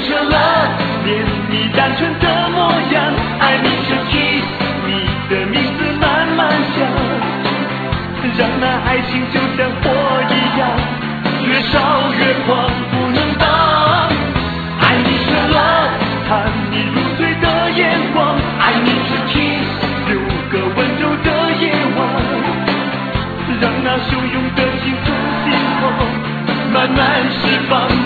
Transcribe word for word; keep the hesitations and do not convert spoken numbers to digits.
舍了，连你单纯的模样。爱你这 kiss， 你的名字慢慢想，让那爱情就像火一样，越烧越狂，不能挡。爱你舍了，看你入醉的眼光。爱你这 kiss， 六个温柔的夜晚，让那汹涌的心从心头慢慢释放。